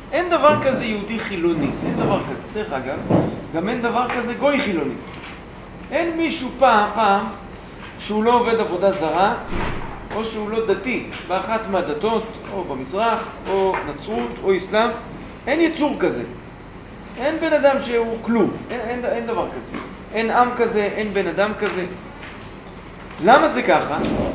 אין דבר כזה יהודי חילוני, אין דבר כזה. דרך אגב, גם אין דבר כזה גוי חילוני. אין מישהו פעם שהוא לא עובד עבודה זרה, או שהוא לא דתי באחת מהדתות, או במזרח, או נצרות, או אסלאם. אין יצור כזה. אין בן אדם שהוא כלום. אין דבר כזה. אין עם כזה, אין בן אדם כזה. למה זה ככה?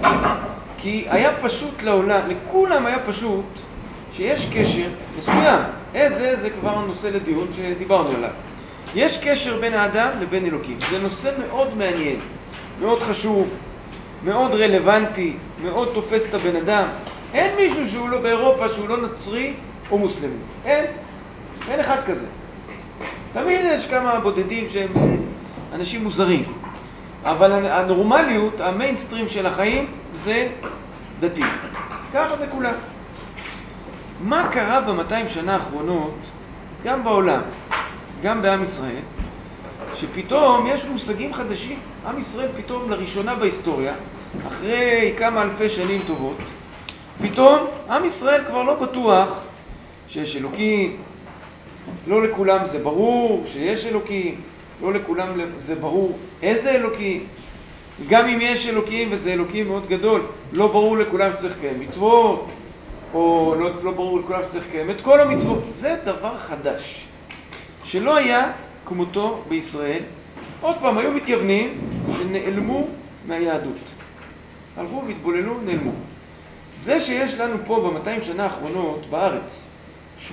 כי היה פשוט לעולם, לכולם היה פשוט שיש קשר מסוים. זה כבר הנושא לדיון שדיברנו עליו. יש קשר בין האדם לבין אלוקים. זה נושא מאוד מעניין, מאוד חשוב, מאוד רלוונטי, מאוד תופס את הבן אדם. אין מישהו שהוא לא באירופה, שהוא לא נוצרי או מוסלמי. אין אחד כזה. תמיד יש כמה בודדים שהם אנשים מוזרים. אבל הנורמליות, המיינסטרים של החיים, זה דתי. ככה זה כולם. מה קרה ב-200 שנה האחרונות, גם בעולם, גם בעם ישראל, שפתאום יש מושגים חדשים. עם ישראל פתאום לראשונה בהיסטוריה, אחרי כמה אלפי שנים טובות, פתאום עם ישראל כבר לא בטוח שיש אלוקים. לא לכולם זה ברור שיש אלוקים, לא לכולם זה ברור איזה אלוקים. גם אם יש אלוקים וזה אלוקים מאוד גדול, לא ברור לכולם שצריך לקיים מצוות, או לא ברור לכולם שצריך לקיים את כל המצוות. זה דבר חדש, שלא היה כמותו בישראל. עוד פעם, היו מתייוונים שנעלמו מהיהדות. הלכו והתבוללו, נעלמו. זה שיש לנו פה ב-200 שנה האחרונות בארץ 80%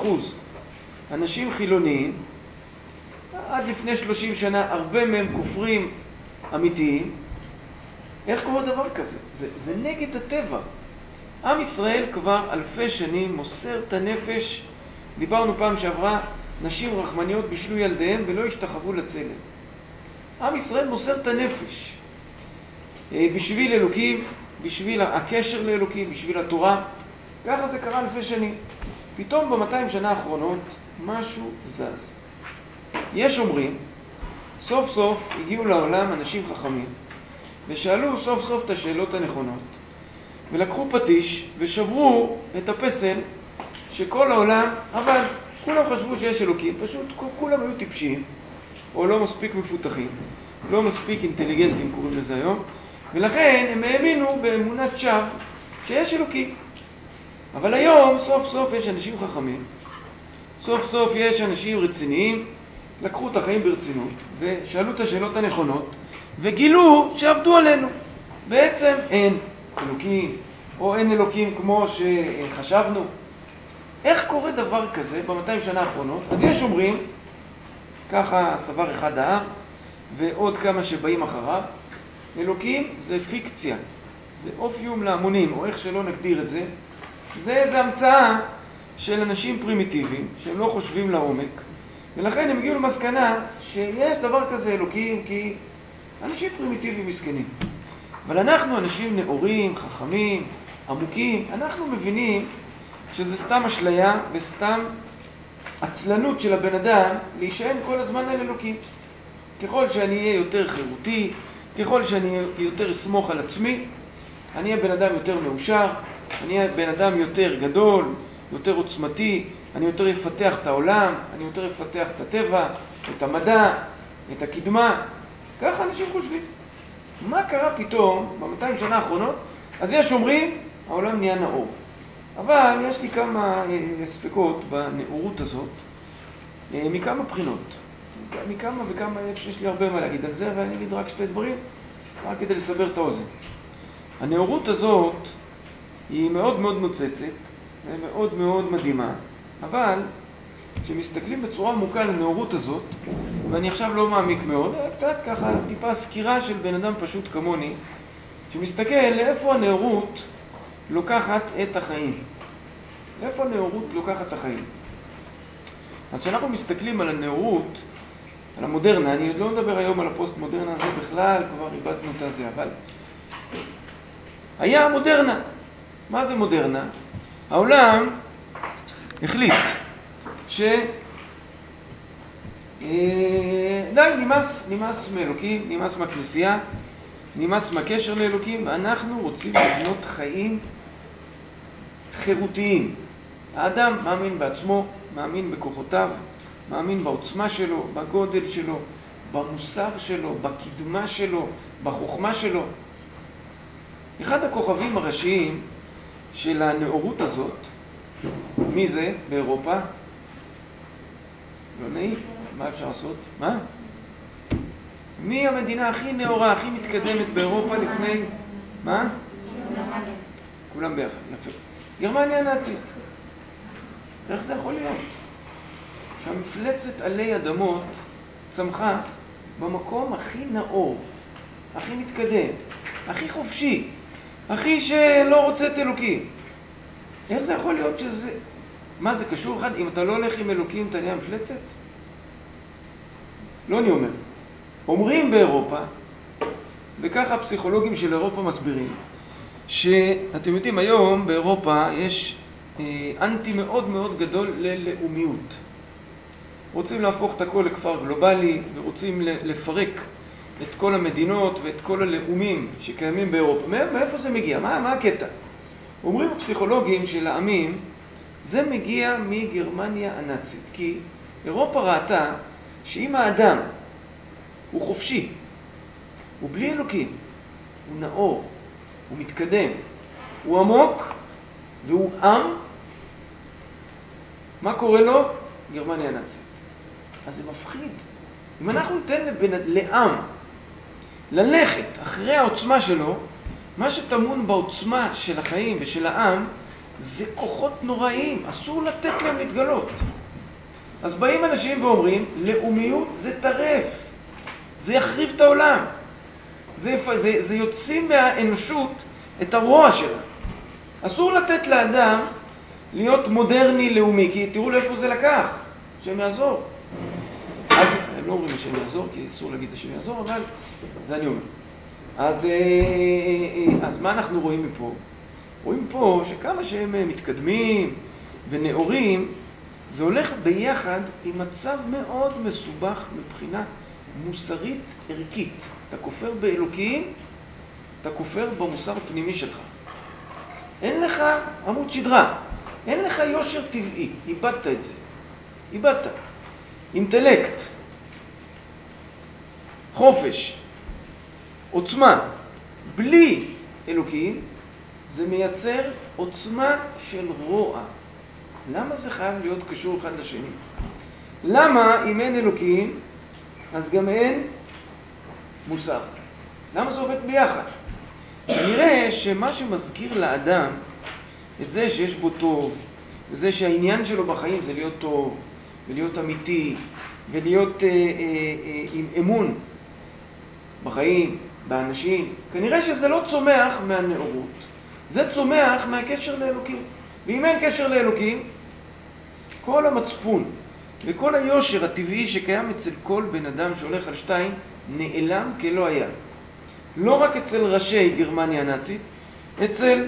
אנשים חילוניים, עד לפני 30 שנה הרבה מהם כופרים אמיתיים. איך קורה דבר כזה? זה נגד הטבע. עם ישראל כבר אלפי שנים מוסר את הנפש. דיברנו פעם שעברה, נשים רחמניות בישלו ילדיהם ולא השתחוו לצלם. עם ישראל מוסר את הנפש בשביל אלוקים, בשביל הקשר לאלוקים, בשביל התורה. ככה זה קרה אלפי שנים. פתאום ב-200 שנה האחרונות משהו זז. יש אומרים, סוף סוף הגיעו לעולם אנשים חכמים ושאלו סוף סוף את השאלות הנכונות, ולקחו פטיש ושברו את הפסל שכל העולם עבד. כולם חשבו שיש אלוקים, פשוט כולם היו טיפשים או לא מספיק מפותחים, לא מספיק אינטליגנטים קוראים לזה היום, ולכן הם האמינו באמונת שווא שיש אלוקים. אבל היום סוף סוף יש אנשים חכמים, סוף סוף יש אנשים רציניים, לקחו את החיים ברצינות ושאלו את השאלות הנכונות וגילו שעבדו עלינו. בעצם אין אלוקים, או אין אלוקים כמו שחשבנו. איך קורה דבר כזה ב-200 שנה האחרונות? אז יש אומרים, ככה סבר אחד העם ועוד כמה שבאים אחריו, אלוקים זה פיקציה, זה אופיום להמונים, או איך שלא נגדיר את זה. זה איזו המצאה של אנשים פרימיטיביים שהם לא חושבים לעומק, ולכן הם הגיעו למסקנה שיש דבר כזה אלוקים כי אנשים פרימיטיביים מסכנים. אבל אנחנו אנשים נאורים, חכמים, עמוקים, אנחנו מבינים שזה סתם אשליה וסתם עצלנות של הבן אדם להישען כל הזמן על אלוקים. ככל שאני אהיה יותר חירותי, ככל שאני יותר אסמוך על עצמי, אני אהיה בן אדם יותר מאושר, אני אהיה בן אדם יותר גדול, יותר עוצמתי, אני יותר יפתח את העולם, אני יותר יפתח את הטבע, את המדע, את הקדמה. ככה אנשים חושבים. מה קרה פתאום ב-200 שנה האחרונות? אז יש אומרים, העולם נהיה נאור. אבל יש לי כמה ספקות בנאורות הזאת, מכמה בחינות. מכמה וכמה, יש לי הרבה מה להגיד על זה, ואני אגיד רק שתי דברים, רק כדי לסבר את האוזן. הנאורות הזאת היא מאוד מאוד נוצצת, ומאוד מאוד מדהימה, אבל כשמסתכלים בצורה עמוקה על הנאורות הזאת, ואני עכשיו לא מעמיק מאוד, קצת ככה טיפה סקירה של בן אדם פשוט כמוני, שמסתכל לאיפה הנאורות לוקחת את החיים. לאיפה הנאורות לוקחת את החיים? אז כשאנחנו מסתכלים על הנאורות, על המודרנה, אני עוד לא מדבר היום על הפוסט-מודרנה, זה בכלל כבר איבדנו את זה, אבל היה מודרנה. מה זה מודרנה? העולם החליט די, נמאס מאלוקים, נמאס מהכנסייה, נמאס מהקשר לאלוקים, ואנחנו רוצים לבנות חיים חירותיים. האדם מאמין בעצמו, מאמין בכוחותיו, מאמין בעוצמה שלו, בגודל שלו, במוסר שלו, בקדמה שלו, בחוכמה שלו. אחד הכוכבים הראשיים של הנאורות הזאת, מי זה באירופה? לא נעים, מה אפשר לעשות? מה? מי המדינה הכי נאורה, הכי מתקדמת באירופה לפני? מה? כולם ביחד, יפה. גרמניה הנאצית. איך זה יכול להיות? שהמפלצת עלי אדמות צמחה במקום הכי נאור, הכי מתקדם, הכי חופשי, הכי שלא רוצה את אלוקים. איך זה יכול להיות שזה... מה זה קשור אחד? אם אתה לא הולך עם אלוקים אתה נהיה מפלצת? לא אני אומר. אומרים באירופה, וככה הפסיכולוגים של אירופה מסבירים, שאתם יודעים היום באירופה יש אנטי מאוד מאוד גדול ללאומיות. רוצים להפוך את הכל לכפר גלובלי, ורוצים לפרק את כל המדינות ואת כל הלאומים שקיימים באירופה. מאיפה זה מגיע? מה הקטע? אומרים הפסיכולוגים של העמים, זה מגיע מגרמניה הנאצית. כי אירופה ראתה שאם האדם הוא חופשי, הוא בלי אלוקים, הוא נאור, הוא מתקדם, הוא עמוק והוא עם, מה קורה לו? גרמניה הנאצית. אז זה מפחיד. אם אנחנו ניתן לעם ללכת אחרי העוצמה שלו, מה שטמון בעוצמה של החיים ושל העם זה כוחות נוראים, אסור לתת להם להתגלות. אז באים אנשים ואומרים, לאומיות זה טרף, זה יחריב את העולם, זה יוצאים מהאנושות את הרוע שלה. אסור לתת לאדם להיות מודרני לאומי, כי תראו לאיפה זה לקח, השם יעזור. אז הם לא אומרים השם יעזור, כי אסור להגיד השם יעזור, אבל זה אני אומר. אז מה אנחנו רואים מפה? רואים פה שכמה שהם מתקדמים ונאורים, זה הולך ביחד עם מצב מאוד מסובך מבחינה מוסרית ערכית. אתה כופר באלוקים, אתה כופר במוסר הפנימי שלך. אין לך עמוד שדרה, אין לך יושר טבעי, איבדת את זה. איבדת. אינטלקט, חופש, עוצמה, בלי אלוקים, זה מייצר עוצמה של רוע. למה זה חייב להיות קשור אחד לשני? למה אם אין אלוקים, אז גם אין מוסר? למה זה עובד ביחד? נראה שמה שמזכיר לאדם את זה שיש בו טוב, וזה שהעניין שלו בחיים זה להיות טוב, ולהיות אמיתי, ולהיות עם אמון בחיים, באנשים, כנראה שזה לא צומח מהנאורות, זה צומח מהקשר לאלוקים. ואם אין קשר לאלוקים, כל המצפון וכל היושר הטבעי שקיים אצל כל בן אדם שהולך על שתיים נעלם כלא היה. לא רק אצל ראשי גרמניה הנאצית, אצל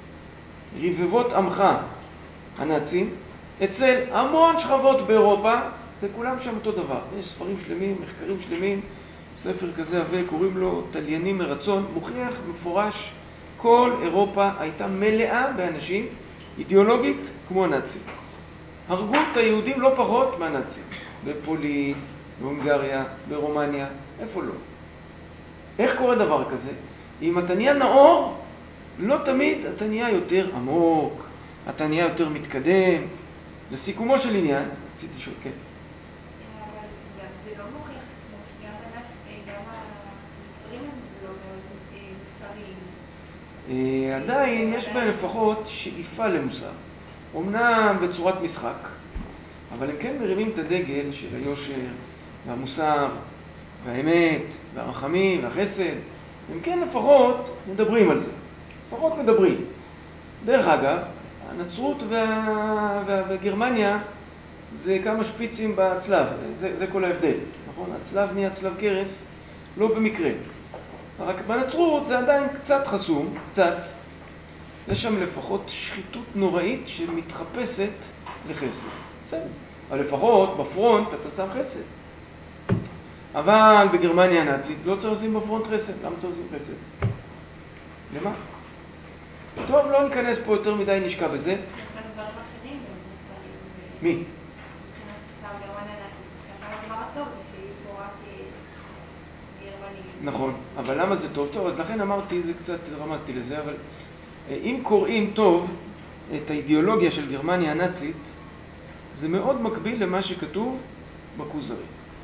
רבבות עמך הנאצים, אצל המון שכבות באירופה, זה כולם שם אותו דבר. יש ספרים שלמים, מחקרים שלמים, ספר כזה עבה, קוראים לו תליינים מרצון, מוכיח מפורש, כל אירופה הייתה מלאה באנשים אידיאולוגית כמו הנאצים. הרגו את היהודים לא פחות מהנאצים, בפולין, בהונגריה, ברומניה, איפה לא? איך קורה דבר כזה? אם אתה נהיה נאור, לא תמיד אתה נהיה יותר עמוק, אתה נהיה יותר מתקדם. לסיכומו של עניין, רציתי לשאול, כן. אבל זה לא מוכיח עצמו, כי גם המצרים הם לא מאוד מוסריים. עדיין יש בהם לפחות שאיפה למוסר. אמנם בצורת משחק, אבל הם כן מרימים את הדגל של היושר והמוסר והאמת והרחמים והחסד. הם כן לפחות מדברים על זה. לפחות מדברים. דרך אגב, הנצרות וגרמניה זה כמה שפיצים בצלב. זה כל ההבדל. נכון? הצלב נהיה צלב קרס לא במקרה. רק בנצרות זה עדיין קצת חסום, קצת. יש שם לפחות שחיתות נוראית שמתחפשת לחסד. בסדר. אבל לפחות בפרונט אתה שם חסד. אבל בגרמניה הנאצית לא צריך לשים בפרונט חסד. למה צריך לשים חסד? למה? טוב, לא ניכנס פה יותר מדי, נשקע בזה. מי? מבחינת סתם גרמניה הנאצית. הדבר הטוב זה שהיא פה רק גרמנים. נכון, אבל למה זה טוב? טוב, אז לכן אמרתי, זה קצת רמזתי לזה, אבל אם קוראים טוב את האידיאולוגיה של גרמניה הנאצית, זה מאוד מקביל למה שכתוב בכוזרי.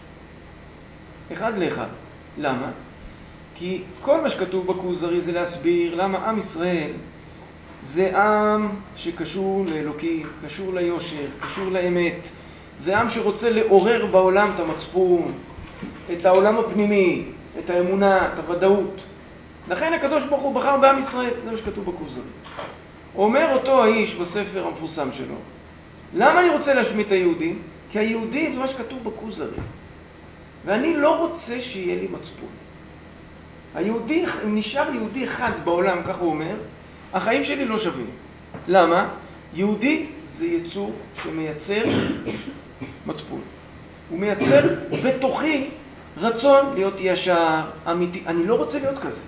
אחד לאחד. למה? כי כל מה שכתוב בכוזרי זה להסביר למה עם ישראל זה עם שקשור לאלוקים, קשור ליושר, קשור לאמת. זה עם שרוצה לעורר בעולם את המצפון, את העולם הפנימי, את האמונה, את הוודאות. לכן הקדוש ברוך הוא בחר בעם ישראל, זה מה שכתוב בכוזרי. אומר אותו האיש בספר המפורסם שלו, למה אני רוצה להשמיד את היהודים? כי היהודים זה מה שכתוב בכוזרי. ואני לא רוצה שיהיה לי מצפון. היהודי, אם נשאר יהודי אחד בעולם, כך הוא אומר, החיים שלי לא שווים. למה? יהודי זה יצור שמייצר מצפון. הוא מייצר בתוכי רצון להיות ישר, אמיתי. אני לא רוצה להיות כזה.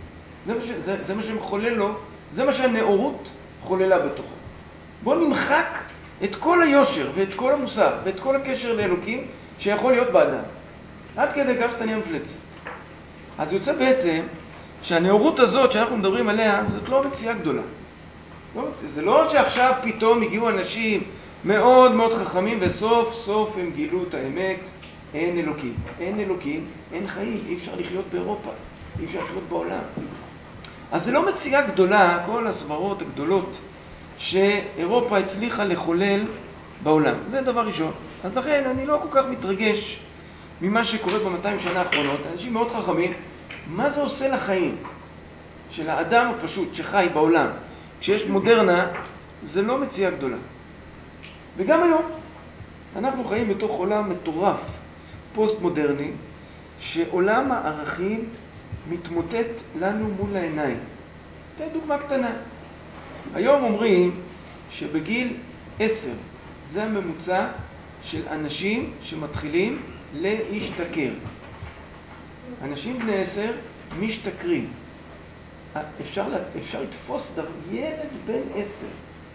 זה מה שמחולל לו, זה מה שהנאורות חוללה בתוכו. בוא נמחק את כל היושר ואת כל המוסר ואת כל הקשר לאלוקים שיכול להיות באדם. עד כדי כך שאתה נהיה מפלצת. אז יוצא בעצם שהנאורות הזאת שאנחנו מדברים עליה, זאת לא מציאה גדולה. זה לא שעכשיו פתאום הגיעו אנשים מאוד מאוד חכמים וסוף סוף הם גילו את האמת, אין אלוקים. אין אלוקים, אין חיים, אי אפשר לחיות באירופה, אי אפשר לחיות בעולם. אז זה לא מציאה גדולה, כל הסברות הגדולות שאירופה הצליחה לחולל בעולם. זה דבר ראשון. אז לכן אני לא כל כך מתרגש ממה שקורה ב-200 שנה האחרונות. אנשים מאוד חכמים, מה זה עושה לחיים של האדם הפשוט שחי בעולם? כשיש מודרנה, זה לא מציאה גדולה. וגם היום, אנחנו חיים בתוך עולם מטורף, פוסט-מודרני, שעולם הערכים מתמוטט לנו מול העיניים. תן דוגמה קטנה. היום אומרים שבגיל 10, זה הממוצע של אנשים שמתחילים להשתכר. אנשים בני 10 משתכרים. אפשר לתפוס ילד בן 10.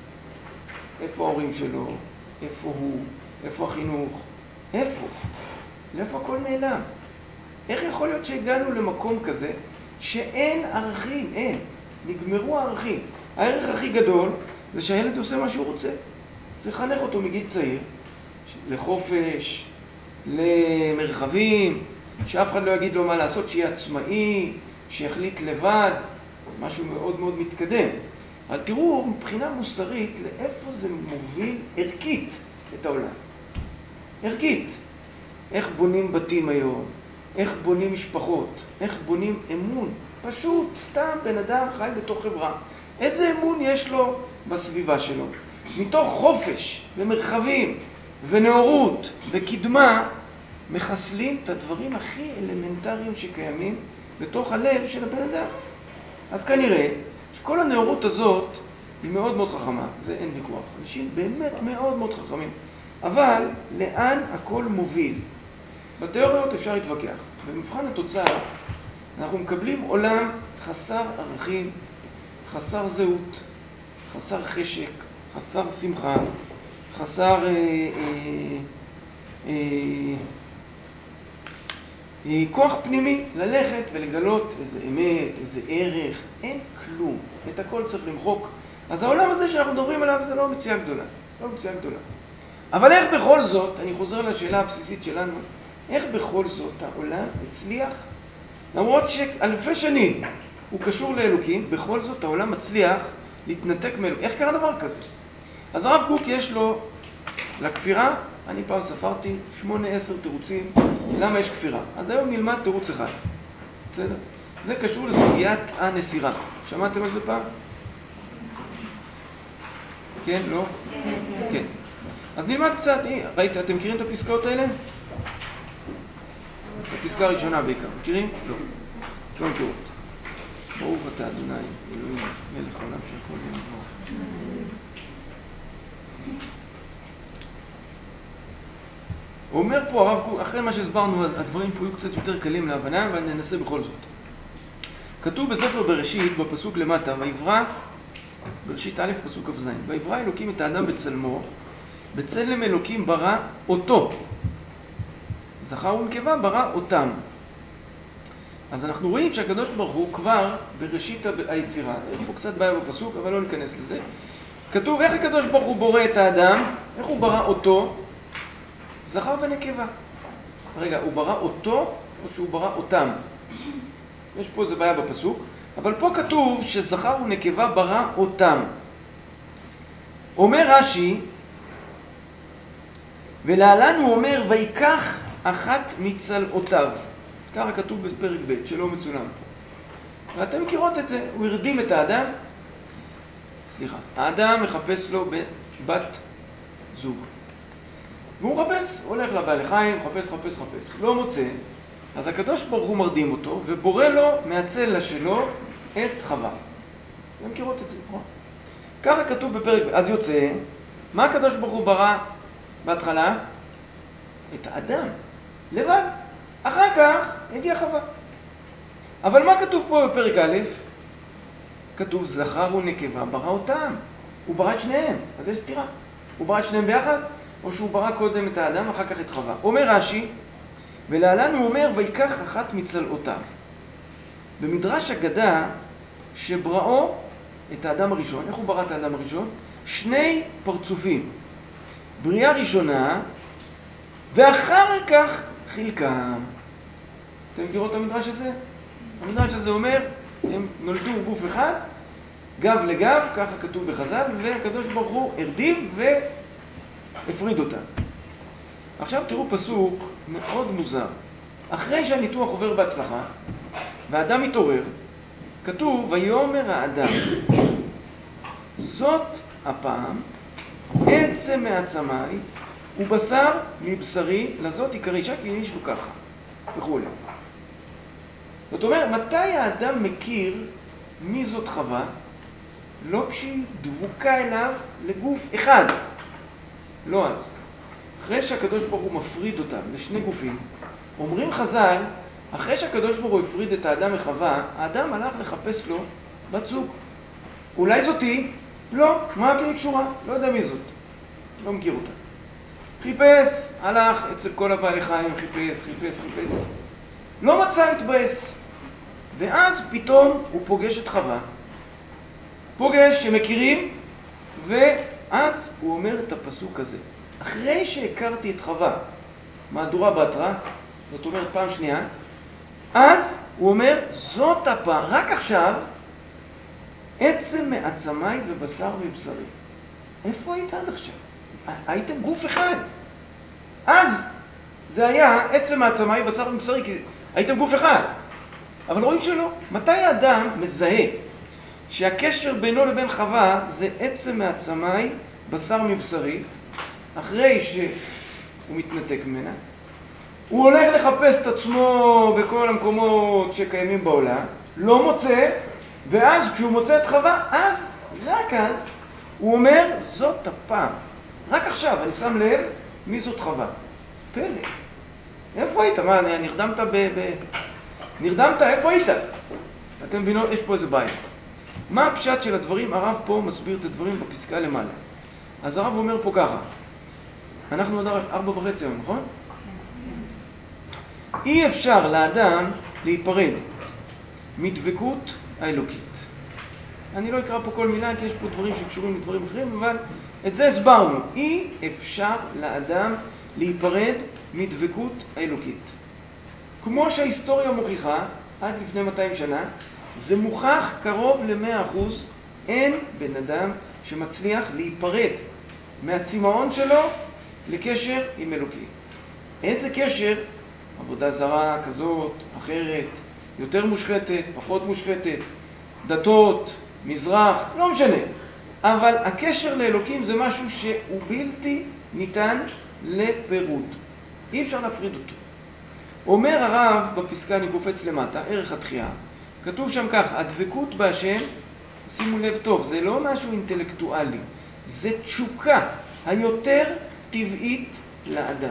איפה ההורים שלו? איפה הוא? איפה החינוך? איפה? לאיפה הכל נעלם? איך יכול להיות שהגענו למקום כזה שאין ערכים? אין. נגמרו הערכים. הערך הכי גדול זה שהילד עושה מה שהוא רוצה. זה חנך אותו מגיל צעיר, לחופש, למרחבים, שאף אחד לא יגיד לו מה לעשות, שיהיה עצמאי, שיחליט לבד, משהו מאוד מאוד מתקדם. אבל תראו מבחינה מוסרית לאיפה זה מוביל ערכית את העולם. ערכית. איך בונים בתים היום, איך בונים משפחות, איך בונים אמון. פשוט, סתם בן אדם חי בתוך חברה. איזה אמון יש לו בסביבה שלו? מתוך חופש ומרחבים ונאורות וקדמה, מחסלים את הדברים הכי אלמנטריים שקיימים בתוך הלב של הבן אדם. אז כנראה שכל הנאורות הזאת היא מאוד מאוד חכמה, זה אין ויכוח. אנשים באמת מאוד מאוד חכמים. אבל לאן הכל מוביל? בתיאוריות אפשר להתווכח. במבחן התוצאה אנחנו מקבלים עולם חסר ערכים, חסר זהות, חסר חשק, חסר שמחה, חסר כוח פנימי ללכת ולגלות איזה אמת, איזה ערך, אין כלום. את הכל צריך למחוק. אז העולם הזה שאנחנו מדברים עליו זה לא מציאה גדולה. לא מציאה גדולה. אבל איך בכל זאת, אני חוזר לשאלה הבסיסית שלנו, איך בכל זאת העולם הצליח, למרות שאלפי שנים הוא קשור לאלוקים, בכל זאת העולם מצליח להתנתק מאלוקים. איך קרה דבר כזה? אז הרב קוק יש לו לכפירה, אני פעם ספרתי 8-10 תירוצים למה יש כפירה. אז היום נלמד תירוץ אחד. בסדר? זה קשור לסוגיית הנסירה. שמעתם על זה פעם? כן? לא? כן. אז נלמד קצת. ראיתם, אתם מכירים את הפסקאות האלה? הפסקה הראשונה בעיקר. מכירים? לא. לא מכירות. ברוך אתה אדוני, אלוהים, מלך העולם שהכל נברא. הוא אומר פה הרב קוק, אחרי מה שהסברנו, הדברים פה יהיו קצת יותר קלים להבנה, אבל ננסה בכל זאת. כתוב בספר בראשית, בפסוק למטה, ויברא, בראשית א' פסוק כ"ז, ויברא אלוקים את האדם בצלמו, בצלם אלוקים ברא אותו. זכר ונקבה ברא אותם. אז אנחנו רואים שהקדוש ברוך הוא כבר בראשית היצירה, יש פה קצת בעיה בפסוק, אבל לא ניכנס לזה. כתוב איך הקדוש ברוך הוא בורא את האדם, איך הוא ברא אותו, זכר ונקבה. רגע, הוא ברא אותו או שהוא ברא אותם? יש פה איזה בעיה בפסוק, אבל פה כתוב שזכר ונקבה ברא אותם. אומר רש"י, ולהלן הוא אומר, ויקח אחת מצלעותיו. ככה כתוב בפרק ב' שלא מצולם פה. ואתם מכירות את זה, הוא הרדים את האדם. סליחה, האדם מחפש לו בת זוג. והוא מחפש, הולך לבעלי חיים, מחפש, לא מוצא. אז הקדוש ברוך הוא מרדים אותו, ובורא לו מהצלע שלו את חווה. אתם מכירות את זה, נכון? ככה כתוב בפרק ב'. אז יוצא, מה הקדוש ברוך הוא ברא בהתחלה? את האדם, לבד. אחר כך הגיע חווה. אבל מה כתוב פה בפרק א'? כתוב זכר ונקבה ברא אותם. הוא ברא את שניהם, אז יש סתירה. הוא ברא את שניהם ביחד, או שהוא ברא קודם את האדם, אחר כך את חווה. אומר רש"י, ולהלן הוא אומר, ויקח אחת מצלעותיו. במדרש אגדה, שבראו את האדם הראשון, איך הוא ברא את האדם הראשון? שני פרצופים. בריאה ראשונה, ואחר כך חלקם. אתם מכירות את המדרש הזה? המדרש הזה אומר, הם נולדו גוף אחד, גב לגב, ככה כתוב בחז"ל, והקדוש ברוך הוא הרדים והפריד אותם. עכשיו תראו פסוק מאוד מוזר. אחרי שהניתוח עובר בהצלחה, והאדם מתעורר, כתוב, ויאמר האדם, זאת הפעם, עצם מעצמי, ובשר מבשרי, לזאת עיקר אישה כי איש הוא ככה, וכו'. זאת אומרת, מתי האדם מכיר מי זאת חווה? לא כשהיא דבוקה אליו לגוף אחד. לא אז. אחרי שהקדוש ברוך הוא מפריד אותם לשני גופים, אומרים חז"ל, אחרי שהקדוש ברוך הוא הפריד את האדם מחווה, האדם הלך לחפש לו בת זוג. אולי זאתי? לא. מה כי היא קשורה? לא יודע מי זאת. לא מכיר אותה. חיפש, הלך אצל כל הבעלי חיים, חיפש. לא מצא, התבאס. ואז פתאום הוא פוגש את חווה. פוגש שמכירים, ואז הוא אומר את הפסוק הזה. אחרי שהכרתי את חווה, מהדורה בתרא, זאת אומרת פעם שנייה, אז הוא אומר, זאת הפעם, רק עכשיו, עצם מעצמי ובשר מבשרי. איפה היית עד עכשיו? הייתם גוף אחד. אז זה היה עצם מעצמי ובשר מבשרי, כי הייתם גוף אחד. אבל רואים שלא. מתי האדם מזהה שהקשר בינו לבין חווה זה עצם מעצמי, בשר מבשרי, אחרי שהוא מתנתק ממנה, הוא הולך לחפש את עצמו בכל המקומות שקיימים בעולם, לא מוצא, ואז כשהוא מוצא את חווה, אז, רק אז, הוא אומר, זאת הפעם. רק עכשיו, אני שם לב, מי זאת חווה? פלא. איפה היית? מה, נרדמת נרדמת? איפה היית? אתם מבינות, יש פה איזה בעיה. מה הפשט של הדברים? הרב פה מסביר את הדברים בפסקה למעלה. אז הרב אומר פה ככה, אנחנו עוד 4:30 היום, נכון? אי אפשר לאדם להיפרד מדבקות האלוקית. אני לא אקרא פה כל מילה כי יש פה דברים שקשורים לדברים אחרים, אבל את זה הסברנו. אי אפשר לאדם להיפרד מדבקות האלוקית. כמו שההיסטוריה מוכיחה, עד לפני 200 שנה, זה מוכח קרוב ל100%, אין בן אדם שמצליח להיפרד מהצמאון שלו לקשר עם אלוקים. איזה קשר? עבודה זרה כזאת, אחרת, יותר מושחתת, פחות מושחתת, דתות, מזרח, לא משנה. אבל הקשר לאלוקים זה משהו שהוא בלתי ניתן לפירוד. אי אפשר להפריד אותו. אומר הרב בפסקה, אני קופץ למטה, ערך התחייה, כתוב שם כך, הדבקות בהשם, שימו לב טוב, זה לא משהו אינטלקטואלי, זה תשוקה היותר טבעית לאדם.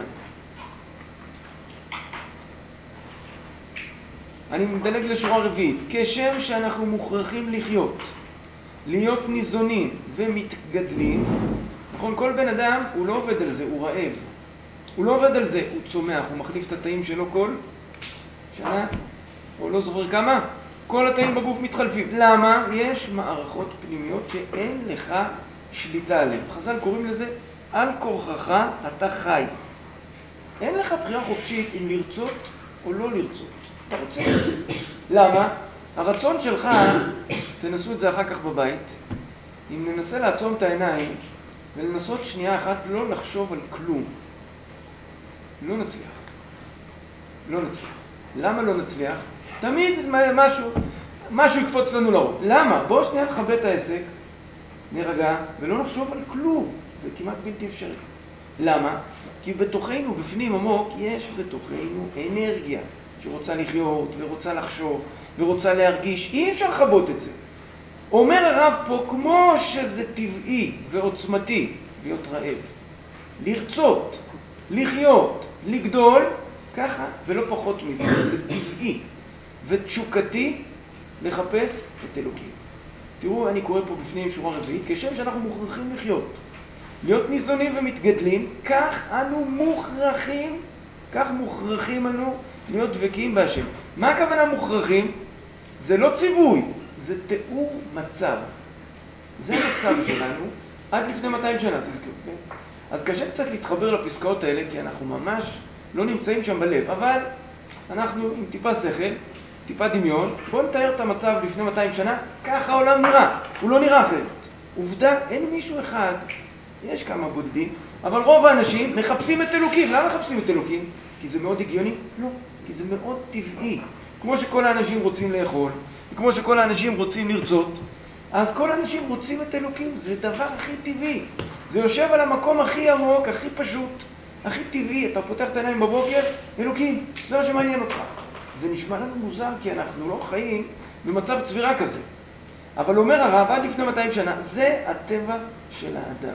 אני מדלג לשורה רביעית. כשם שאנחנו מוכרחים לחיות, להיות ניזונים ומתגדלים, נכון? כל בן אדם הוא לא עובד על זה, הוא רעב. הוא לא עובד על זה, הוא צומח, הוא מחליף את התאים שלו כל שנה, או לא זוכר כמה. כל התאים בגוף מתחלפים. למה? יש מערכות פנימיות שאין לך שליטה עליהן. חז"ל קוראים לזה, על כורחך אתה חי. אין לך בחירה חופשית אם לרצות או לא לרצות. אתה רוצה. למה? הרצון שלך, תנסו את זה אחר כך בבית, אם ננסה לעצום את העיניים ולנסות שנייה אחת לא לחשוב על כלום, לא נצליח. לא נצליח. למה לא נצליח? תמיד משהו יקפוץ לנו לראש. למה? בואו שנייה נכבה את העסק, נרגע, ולא נחשוב על כלום. זה כמעט בלתי אפשרי. למה? כי בתוכנו, בפנים עמוק, יש בתוכנו אנרגיה שרוצה לחיות ורוצה לחשוב ורוצה להרגיש. אי אפשר לחבות את זה. אומר הרב פה, כמו שזה טבעי ועוצמתי להיות רעב, לרצות, לחיות, לגדול, ככה ולא פחות מזה. זה טבעי ותשוקתי לחפש את אלוקים. תראו, אני קורא פה בפנים שורה רביעית, כשם שאנחנו מוכרחים לחיות, להיות ניזונים ומתגדלים, כך אנו מוכרחים, כך מוכרחים אנו להיות דבקים בהשם. מה הכוונה מוכרחים? זה לא ציווי, זה תיאור מצב. זה המצב שלנו עד לפני 200 שנה, תזכרו, כן? אז קשה קצת להתחבר לפסקאות האלה, כי אנחנו ממש לא נמצאים שם בלב, אבל אנחנו עם טיפה שכל, טיפה דמיון, בואו נתאר את המצב לפני 200 שנה, ככה העולם נראה, הוא לא נראה אחרת. עובדה, אין מישהו אחד, יש כמה בודדים, אבל רוב האנשים מחפשים את אלוקים. למה מחפשים את אלוקים? כי זה מאוד הגיוני? לא, כי זה מאוד טבעי. כמו שכל האנשים רוצים לאכול, וכמו שכל האנשים רוצים לרצות, אז כל האנשים רוצים את אלוקים, זה דבר הכי טבעי. זה יושב על המקום הכי עמוק, הכי פשוט, הכי טבעי. אתה פותח את העיניים בבוקר, אלוקים, זה מה שמעניין אותך. זה נשמע לנו מוזר, כי אנחנו לא חיים במצב צבירה כזה. אבל אומר הרב, עד לפני 200 שנה, זה הטבע של האדם.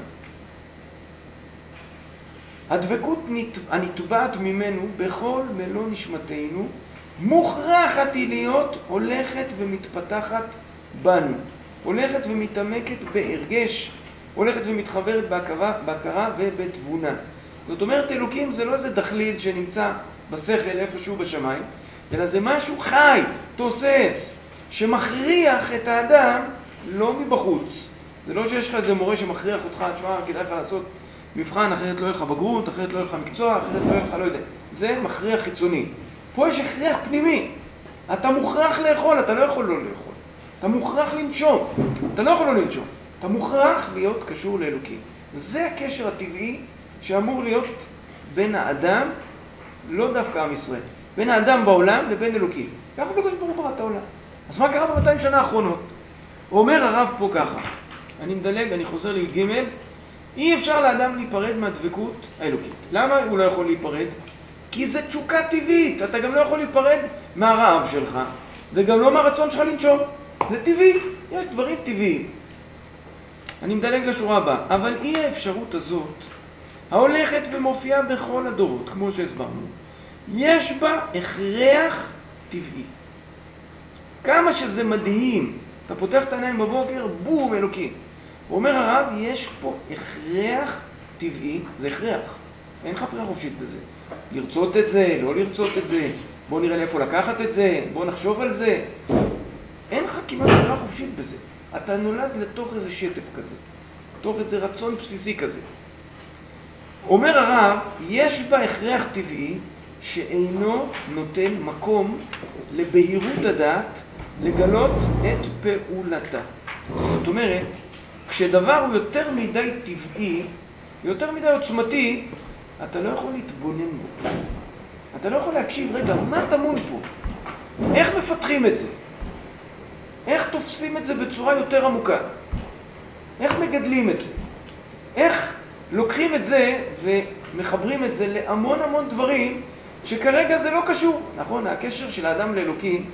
הדבקות הנתבעת ממנו בכל מלוא נשמתנו, מוכרחת היא להיות הולכת ומתפתחת בנו. הולכת ומתעמקת בהרגש, הולכת ומתחברת בהכרה ובתבונה. זאת אומרת, אלוקים זה לא איזה דחליל שנמצא בשכל איפשהו בשמיים, אלא זה משהו חי, תוסס, שמכריח את האדם לא מבחוץ. זה לא שיש לך איזה מורה שמכריח אותך, תשמע, כדאי לך לעשות מבחן, אחרת לא יהיה לך בגרות, אחרת לא יהיה לך מקצוע, אחרת לא יהיה לך, לא יודע. זה מכריח חיצוני. פה יש הכריח פנימי. אתה מוכרח לאכול, אתה לא יכול לא לאכול. אתה מוכרח לנשום, אתה לא יכול לא לנשום. אתה מוכרח להיות קשור לאלוקים. זה הקשר הטבעי שאמור להיות בין האדם, לא דווקא עם ישראל, בין האדם בעולם לבין אלוקים. ככה הקדוש ברוך הוא ברא את העולם. אז מה קרה ב200 שנה האחרונות? אומר הרב פה ככה, אני מדלג, אני חוזר לי"ג, אי אפשר לאדם להיפרד מהדבקות האלוקית. למה הוא לא יכול להיפרד? כי זה תשוקה טבעית. אתה גם לא יכול להיפרד מהרעב שלך, וגם לא מהרצון שלך לנשום. זה טבעי, יש דברים טבעיים. אני מדלג לשורה הבאה. אבל אי האפשרות הזאת, ההולכת ומופיעה בכל הדורות, כמו שהסברנו, יש בה הכרח טבעי. כמה שזה מדהים, אתה פותח את העיניים בבוקר, בום, אלוקים. הוא אומר הרב, יש פה הכרח טבעי, זה הכרח. אין לך בחירה חופשית בזה. לרצות את זה, לא לרצות את זה, בוא נראה לאיפה לקחת את זה, בוא נחשוב על זה. אין לך כמעט בחירה חופשית בזה. אתה נולד לתוך איזה שטף כזה, לתוך איזה רצון בסיסי כזה. אומר הרב, יש בה הכרח טבעי שאינו נותן מקום לבהירות הדעת לגלות את פעולתה. זאת אומרת, כשדבר הוא יותר מדי טבעי, יותר מדי עוצמתי, אתה לא יכול להתבונן בו. אתה לא יכול להקשיב, רגע, מה טמון פה? איך מפתחים את זה? איך תופסים את זה בצורה יותר עמוקה? איך מגדלים את זה? איך לוקחים את זה ומחברים את זה להמון המון דברים שכרגע זה לא קשור. נכון, הקשר של האדם לאלוקים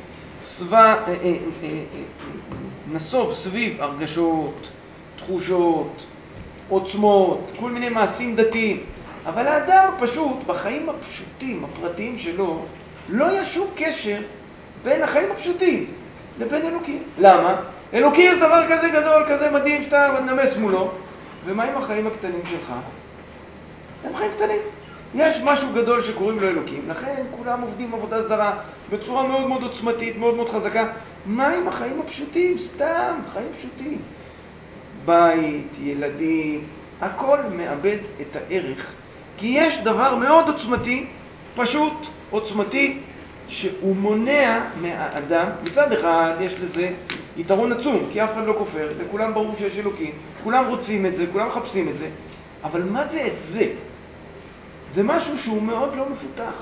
נסוב סביב הרגשות, תחושות, עוצמות, כל מיני מעשים דתיים. אבל האדם פשוט, בחיים הפשוטים, הפרטיים שלו, לא יש שום קשר בין החיים הפשוטים לבין אלוקים. למה? אלוקים זה דבר כזה גדול, כזה מדהים, שאתה נמס מולו, ומה עם החיים הקטנים שלך? הם חיים קטנים. יש משהו גדול שקוראים לו אלוקים, לכן כולם עובדים עבודה זרה בצורה מאוד מאוד עוצמתית, מאוד מאוד חזקה. מה עם החיים הפשוטים? סתם, חיים פשוטים. בית, ילדים, הכל מאבד את הערך. כי יש דבר מאוד עוצמתי, פשוט עוצמתי, שהוא מונע מהאדם. מצד אחד יש לזה יתרון עצום, כי אף אחד לא כופר, לכולם ברור שיש אלוקים, כולם רוצים את זה, כולם מחפשים את זה. אבל מה זה את זה? זה משהו שהוא מאוד לא מפותח.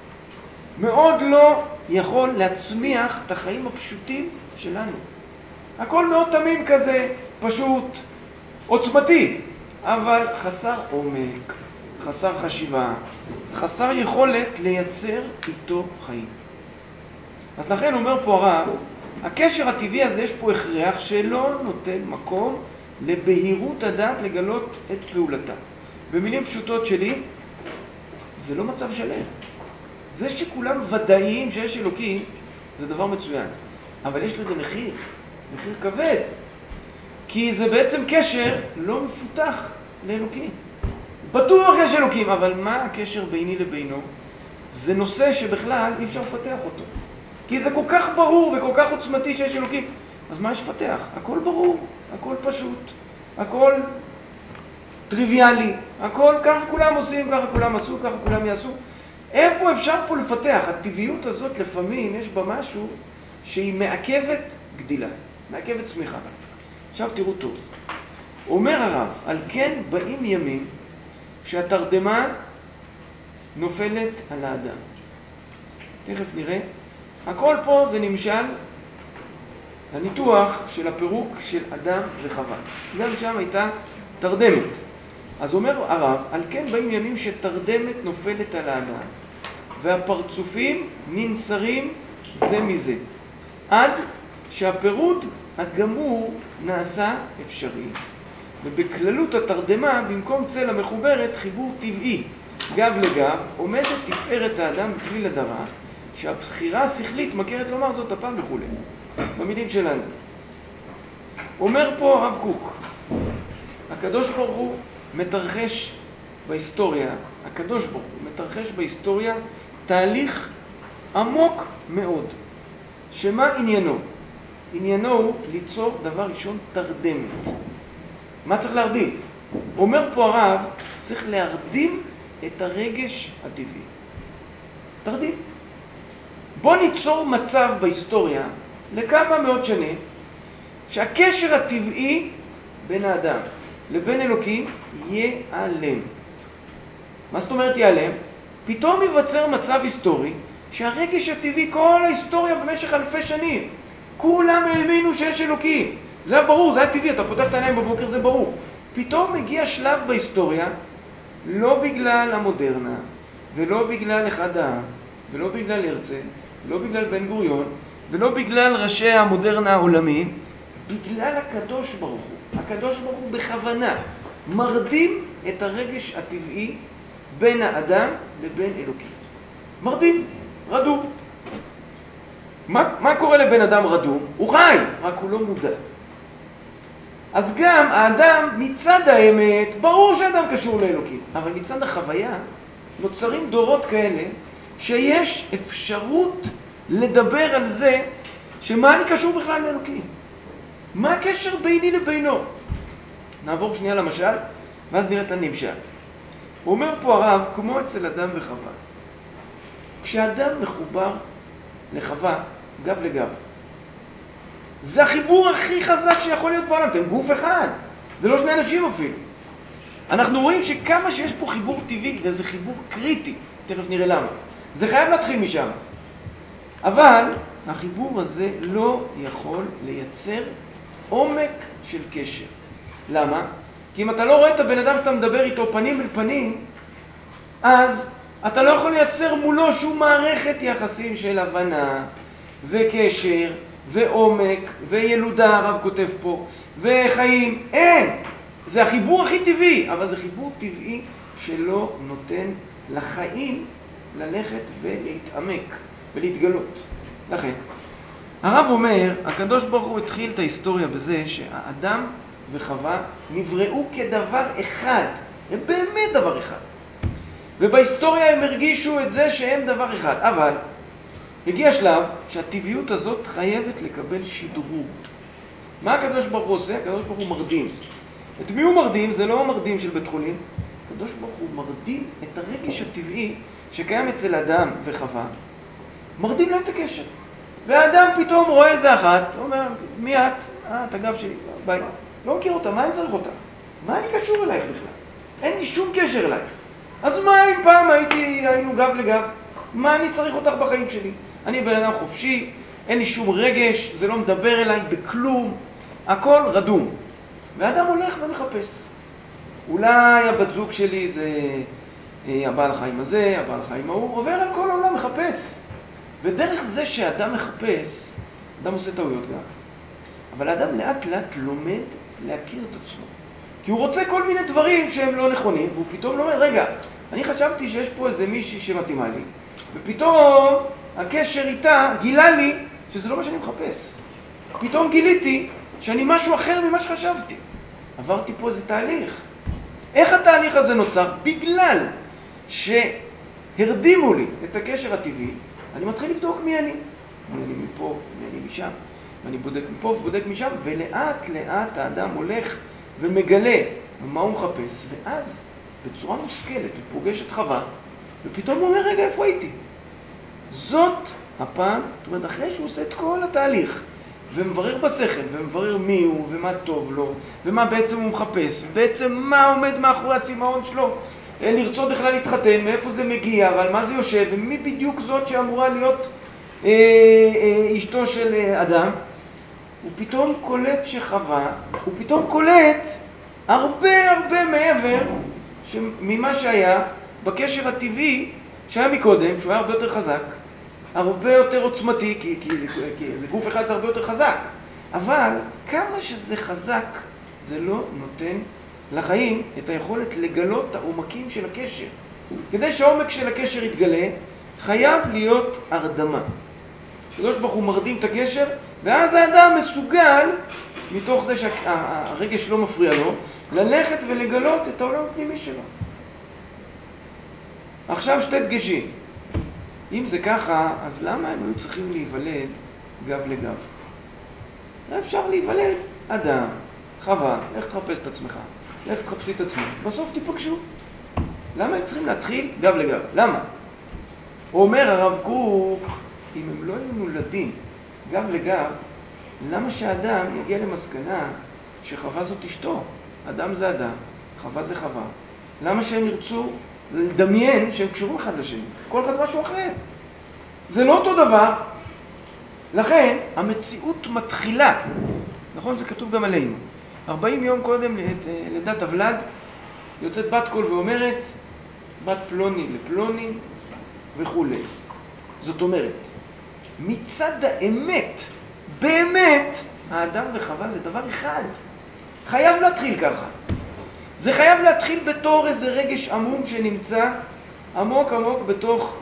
מאוד לא יכול להצמיח את החיים הפשוטים שלנו. הכל מאוד תמים כזה, פשוט, עוצמתי, אבל חסר עומק, חסר חשיבה, חסר יכולת לייצר איתו חיים. אז לכן אומר פה הרב, הקשר הטבעי הזה יש פה הכרח שלא נותן מקום לבהירות הדעת לגלות את פעולתה. במילים פשוטות שלי, זה לא מצב שלם. זה שכולם ודאיים שיש אלוקים, זה דבר מצוין. אבל יש לזה מחיר, מחיר כבד. כי זה בעצם קשר לא מפותח לאלוקים. בטוח יש אלוקים, אבל מה הקשר ביני לבינו? זה נושא שבכלל אי אפשר לפתח אותו. כי זה כל כך ברור וכל כך עוצמתי שיש אלוקים. אז מה יש לפתח? הכל ברור, הכל פשוט, הכל טריוויאלי, הכל ככה כולם עושים, ככה כולם עשו, ככה כולם יעשו. איפה אפשר פה לפתח? הטבעיות הזאת לפעמים יש בה משהו שהיא מעכבת גדילה, מעכבת צמיחה. עכשיו תראו טוב. אומר הרב, על כן באים ימים שהתרדמה נופלת על האדם. תכף נראה. הכל פה זה נמשל הניתוח של הפירוק של אדם וחווה. גם שם הייתה תרדמת. אז אומר הרב, על כן באים ימים שתרדמת נופלת על האדם, והפרצופים ננסרים זה מזה, עד שהפירוד הגמור נעשה אפשרי. ובכללות התרדמה, במקום צלע מחוברת, חיבור טבעי, גב לגב, עומדת תפארת האדם בכליל הדרה, שהבחירה השכלית מכרת לומר זאת הפעם וכו'. במילים שלנו. אומר פה הרב קוק, הקדוש ברוך הוא מתרחש בהיסטוריה, הקדוש ברוך הוא מתרחש בהיסטוריה תהליך עמוק מאוד. שמה עניינו? עניינו הוא ליצור דבר ראשון תרדמת. מה צריך להרדים? אומר פה הרב, צריך להרדים את הרגש הטבעי. תרדים. בוא ניצור מצב בהיסטוריה לכמה מאות שנים שהקשר הטבעי בין האדם לבין אלוקים ייעלם. מה זאת אומרת ייעלם? פתאום ייווצר מצב היסטורי שהרגש הטבעי, כל ההיסטוריה במשך אלפי שנים, כולם האמינו שיש אלוקים. זה היה ברור, זה היה טבעי, אתה פותח את העיניים בבוקר, זה ברור. פתאום מגיע שלב בהיסטוריה, לא בגלל המודרנה, ולא בגלל אחד העם, ולא בגלל הרצל, לא בגלל בן גוריון, ולא בגלל ראשי המודרנה העולמיים, בגלל הקדוש ברוך הוא. הקדוש ברוך הוא בכוונה מרדים את הרגש הטבעי בין האדם לבין אלוקים. מרדים, רדום. מה קורה לבן אדם רדום? הוא חי, רק הוא לא מודע. אז גם האדם מצד האמת, ברור שהאדם קשור לאלוקים, אבל מצד החוויה נוצרים דורות כאלה שיש אפשרות לדבר על זה שמה אני קשור בכלל לאלוקים. מה הקשר ביני לבינו? נעבור שנייה למשל, ואז נראה את הנמשל. הוא אומר פה הרב, כמו אצל אדם וחווה. כשאדם מחובר לחווה, גב לגב, זה החיבור הכי חזק שיכול להיות בעולם. אתם גוף אחד, זה לא שני אנשים אפילו. אנחנו רואים שכמה שיש פה חיבור טבעי, וזה חיבור קריטי, תכף נראה למה. זה חייב להתחיל משם. אבל החיבור הזה לא יכול לייצר עומק של קשר. למה? כי אם אתה לא רואה את הבן אדם שאתה מדבר איתו פנים אל פנים, אז אתה לא יכול לייצר מולו שום מערכת יחסים של הבנה וקשר ועומק וילודה, הרב כותב פה, וחיים. אין! זה החיבור הכי טבעי, אבל זה חיבור טבעי שלא נותן לחיים ללכת ולהתעמק ולהתגלות. לכן, הרב אומר, הקדוש ברוך הוא התחיל את ההיסטוריה בזה שהאדם וחווה נבראו כדבר אחד. הם באמת דבר אחד. ובהיסטוריה הם הרגישו את זה שהם דבר אחד. אבל הגיע שלב שהטבעיות הזאת חייבת לקבל שדרוג. מה הקדוש ברוך הוא עושה? הקדוש ברוך הוא מרדים. את מי הוא מרדים? זה לא מרדים של בית חולים. הקדוש ברוך הוא מרדים את הרגש הטבעי שקיים אצל אדם וחווה. מרדים להם את הקשר. והאדם פתאום רואה איזה אחת, אומר, מי את? את הגב שלי, ביי. לא מכיר אותה, מה אני צריך אותה? מה אני קשור אלייך בכלל? אין לי שום קשר אלייך. אז מה אם פעם היינו גב לגב? מה אני צריך אותך בחיים שלי? אני בן אדם חופשי, אין לי שום רגש, זה לא מדבר אליי בכלום, הכל רדום. והאדם הולך ומחפש. אולי הבת זוג שלי זה הבעל חיים הזה, הבעל חיים ההוא, עובר על כל העולם, מחפש. ודרך זה שאדם מחפש, אדם עושה טעויות גם. אבל האדם לאט לאט לומד להכיר את עצמו. כי הוא רוצה כל מיני דברים שהם לא נכונים, והוא פתאום לומד, רגע, אני חשבתי שיש פה איזה מישהי שמתאימה לי, ופתאום הקשר איתה גילה לי שזה לא מה שאני מחפש. פתאום גיליתי שאני משהו אחר ממה שחשבתי. עברתי פה איזה תהליך. איך התהליך הזה נוצר? בגלל שהרדימו לי את הקשר הטבעי, אני מתחיל לבדוק מי אני. מי אני מפה, מי אני משם. ואני בודק מפה ובודק משם, ולאט לאט האדם הולך ומגלה מה הוא מחפש, ואז בצורה מושכלת הוא פוגש את חווה, ופתאום הוא אומר, רגע, איפה הייתי? זאת הפעם, זאת אומרת, אחרי שהוא עושה את כל התהליך, ומברר בשכל, ומברר מי הוא, ומה טוב לו, ומה בעצם הוא מחפש, ובעצם מה עומד מאחורי הצמאון שלו, לרצות בכלל להתחתן, מאיפה זה מגיע, ועל מה זה יושב, ומי בדיוק זאת שאמורה להיות אשתו של אדם, הוא פתאום קולט שחווה, הוא פתאום קולט הרבה מעבר ממה שהיה בקשר הטבעי שהיה מקודם, שהוא היה הרבה יותר חזק, הרבה יותר עוצמתי, כי זה גוף אחד זה הרבה יותר חזק. אבל כמה שזה חזק, זה לא נותן לחיים את היכולת לגלות את העומקים של הקשר. כדי שהעומק של הקשר יתגלה, חייב להיות הרדמה. הקדוש ברוך הוא מרדים את הקשר, ואז האדם מסוגל, מתוך זה שהרגש לא מפריע לו, ללכת ולגלות את העולם הפנימי שלו. עכשיו שתי דגשים. אם זה ככה, אז למה הם היו צריכים להיוולד גב לגב? אפשר להיוולד אדם, חווה, לך תחפש את עצמך, לך תחפשי את עצמך, בסוף תיפגשו. למה הם צריכים להתחיל גב לגב? למה? אומר הרב קוק, אם הם לא היו נולדים גב לגב, למה שהאדם יגיע למסקנה שחווה זאת אשתו? אדם זה אדם, חווה זה חווה. למה שהם ירצו לדמיין שהם קשורים אחד לשני? כל אחד משהו אחר. זה לא אותו דבר. לכן המציאות מתחילה, נכון? זה כתוב גם עלינו. 40 יום קודם לידת הוולד, יוצאת בת קול ואומרת, בת פלוני לפלוני וכו'. זאת אומרת, מצד האמת, באמת, האדם וחווה זה דבר אחד. חייב להתחיל ככה. זה חייב להתחיל בתור איזה רגש עמום שנמצא עמוק בתוך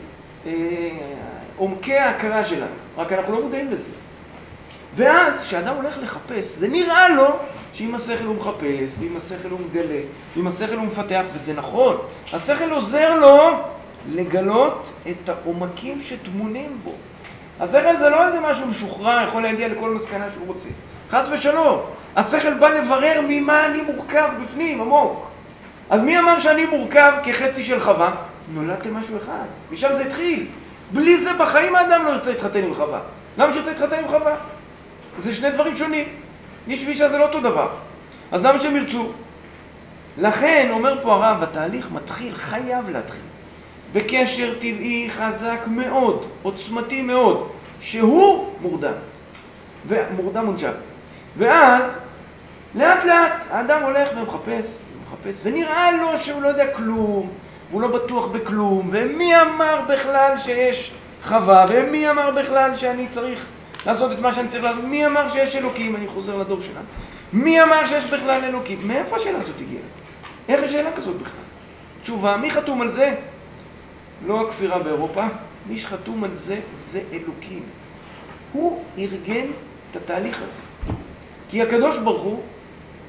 עומקי ההכרה שלנו. רק אנחנו לא מודעים לזה. ואז, כשאדם הולך לחפש, זה נראה לו שעם השכל הוא מחפש, ועם השכל הוא מגלה, ועם השכל הוא מפתח, וזה נכון. השכל עוזר לו לגלות את העומקים שטמונים בו. השכל זה לא איזה משהו משוחרר, יכול להגיע לכל מסקנה שהוא רוצה. חס ושלום. השכל בא לברר ממה אני מורכב בפנים, עמוק. אז מי אמר שאני מורכב כחצי של חווה? נולדתם משהו אחד. משם זה התחיל. בלי זה בחיים האדם לא ירצה להתחתן עם חווה. למה שירצה להתחתן עם חווה? זה שני דברים שונים. איש ואישה זה לא אותו דבר. אז למה שהם ירצו? לכן, אומר פה הרב, התהליך מתחיל, חייב להתחיל. בקשר טבעי חזק מאוד, עוצמתי מאוד, שהוא מורדם. ומורדם מונשם. ואז, לאט לאט, האדם הולך ומחפש, ונראה לו שהוא לא יודע כלום, והוא לא בטוח בכלום, ומי אמר בכלל שיש חווה, ומי אמר בכלל שאני צריך לעשות את מה שאני צריך לעשות, מי אמר שיש אלוקים, אני חוזר לדור שלנו, מי אמר שיש בכלל אלוקים, מאיפה השאלה הזאת הגיעה? איך השאלה כזאת בכלל? תשובה, מי חתום על זה? לא הכפירה באירופה, מי שחתום על זה, זה אלוקים. הוא ארגן את התהליך הזה. כי הקדוש ברוך הוא